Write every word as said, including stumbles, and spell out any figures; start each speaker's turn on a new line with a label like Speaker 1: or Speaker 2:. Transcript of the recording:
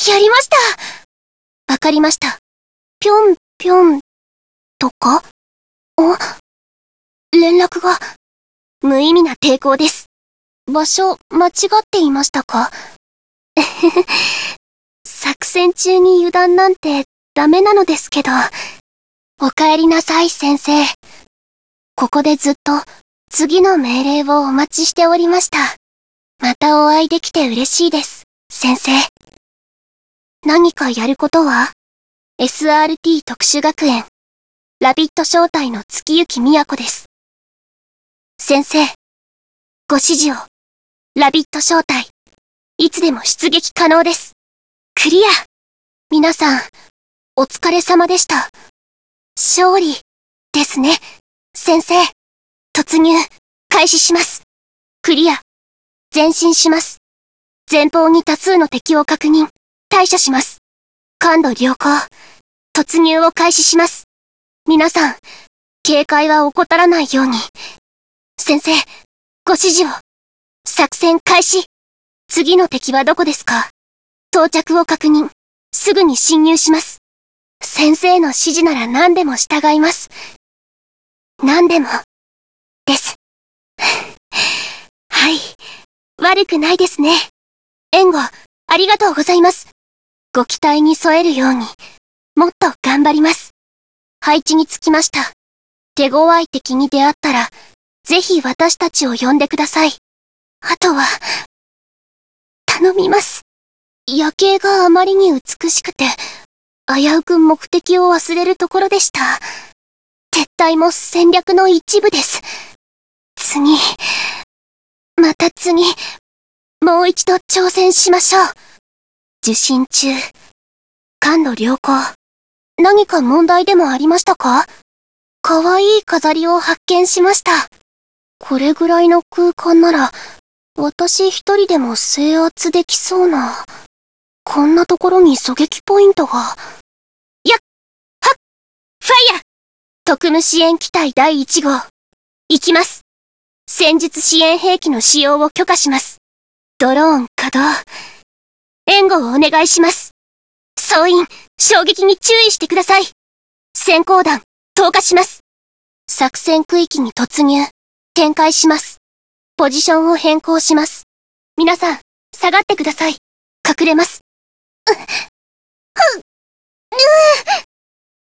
Speaker 1: やりました。わかりました。ぴょんぴょん、とかあ、連絡が。無意味な抵抗です。場所、間違っていましたか？作戦中に油断なんてダメなのですけど。お帰りなさい、先生。ここでずっと次の命令をお待ちしておりました。またお会いできて嬉しいです、先生。何かやることは？ エスアールティー 特殊学園、ラビット招待の月行都です。先生、ご指示を。ラビット招待、いつでも出撃可能です。クリア。皆さん、お疲れ様でした。勝利、ですね、先生。突入、開始します。クリア。前進します。前方に多数の敵を確認、対処します。感度良好。突入を開始します。皆さん、警戒は怠らないように。先生、ご指示を。作戦開始。次の敵はどこですか？到着を確認。すぐに侵入します。先生の指示なら何でも従います。何でも、です。はい。悪くないですね。援護、ありがとうございます。ご期待に添えるように、もっと頑張ります。配置につきました。手強い敵に出会ったら、ぜひ私たちを呼んでください。あとは、頼みます。夜景があまりに美しくて、危うく目的を忘れるところでした。撤退も戦略の一部です。次、また次、もう一度挑戦しましょう。受信中。感度良好。何か問題でもありましたか？かわいい飾りを発見しました。これぐらいの空間なら、私一人でも制圧できそうな。こんなところに狙撃ポイントが。やっ、はっ、ファイヤー！特務支援機体だいいち号。行きます。戦術支援兵器の使用を許可します。ドローン稼働。援護をお願いします。総員、衝撃に注意してください。先行弾、投下します。作戦区域に突入。展開します。ポジションを変更します。皆さん、下がってください。隠れます。う、ふん、うー。